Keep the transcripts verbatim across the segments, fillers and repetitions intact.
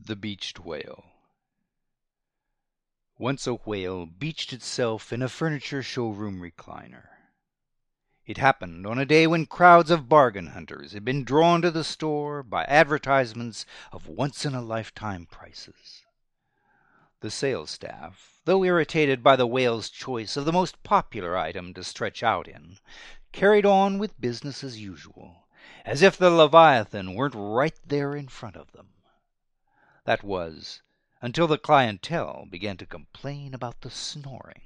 The Beached Whale. Once a whale beached itself in a furniture showroom recliner. It happened on a day when crowds of bargain hunters had been drawn to the store by advertisements of once-in-a-lifetime prices. The sales staff, though irritated by the whale's choice of the most popular item to stretch out in, carried on with business as usual, as if the Leviathan weren't right there in front of them. That was, until the clientele began to complain about the snoring.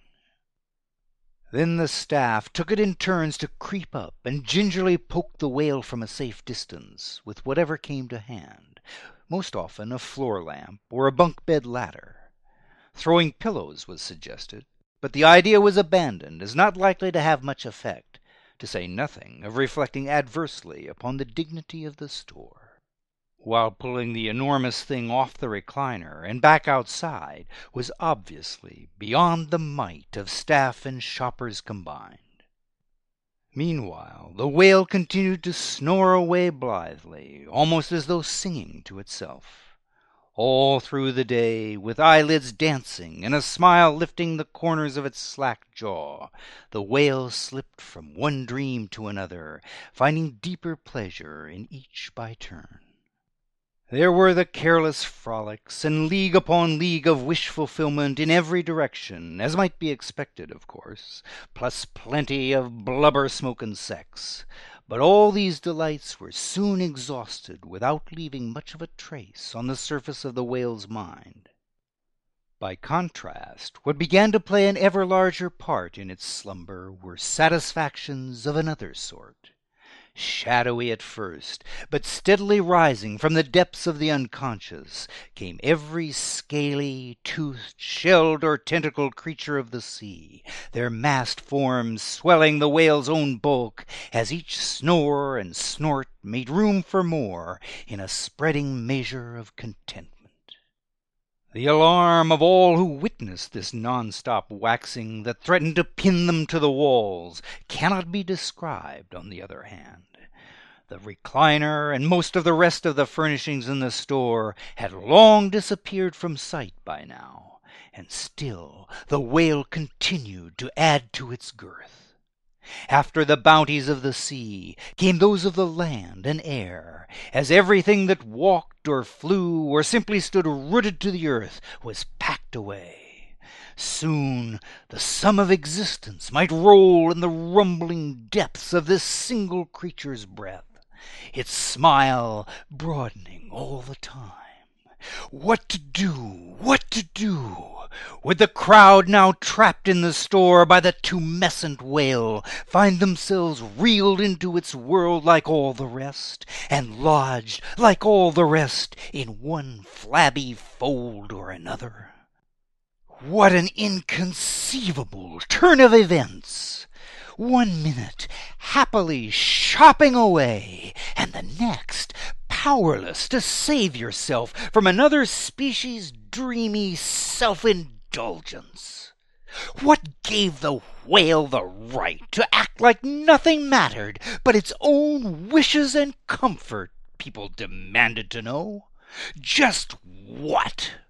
Then the staff took it in turns to creep up and gingerly poke the whale from a safe distance with whatever came to hand, most often a floor lamp or a bunk bed ladder. Throwing pillows was suggested, but the idea was abandoned as not likely to have much effect, to say nothing of reflecting adversely upon the dignity of the store. While pulling the enormous thing off the recliner and back outside was obviously beyond the might of staff and shoppers combined. Meanwhile the whale continued to snore away blithely, almost as though singing to itself. All through the day, with eyelids dancing and a smile lifting the corners of its slack jaw, the whale slipped from one dream to another, finding deeper pleasure in each by turn. There were the careless frolics and league upon league of wish-fulfillment in every direction, as might be expected, of course, plus plenty of blubber-smoke and sex. But all these delights were soon exhausted without leaving much of a trace on the surface of the whale's mind. By contrast, what began to play an ever larger part in its slumber were satisfactions of another sort. Shadowy at first, but steadily rising from the depths of the unconscious, came every scaly, toothed, shelled, or tentacled creature of the sea, their massed forms swelling the whale's own bulk as each snore and snort made room for more in a spreading measure of contentment. The alarm of all who witnessed this non-stop waxing that threatened to pin them to the walls cannot be described, on the other hand. The recliner and most of the rest of the furnishings in the store had long disappeared from sight by now, and still the whale continued to add to its girth. After the bounties of the sea came those of the land and air, as everything that walked or flew or simply stood rooted to the earth was packed away. Soon the sum of existence might roll in the rumbling depths of this single creature's breath, its smile broadening all the time. What to do? What to do? Would the crowd, now trapped in the store by the tumescent whale, find themselves reeled into its world like all the rest, and lodged, like all the rest, in one flabby fold or another? What an inconceivable turn of events! One minute happily shopping away, and the next powerless to save yourself from another species' dreamy self-indulgence. What gave the whale the right to act like nothing mattered but its own wishes and comfort, people demanded to know? Just what?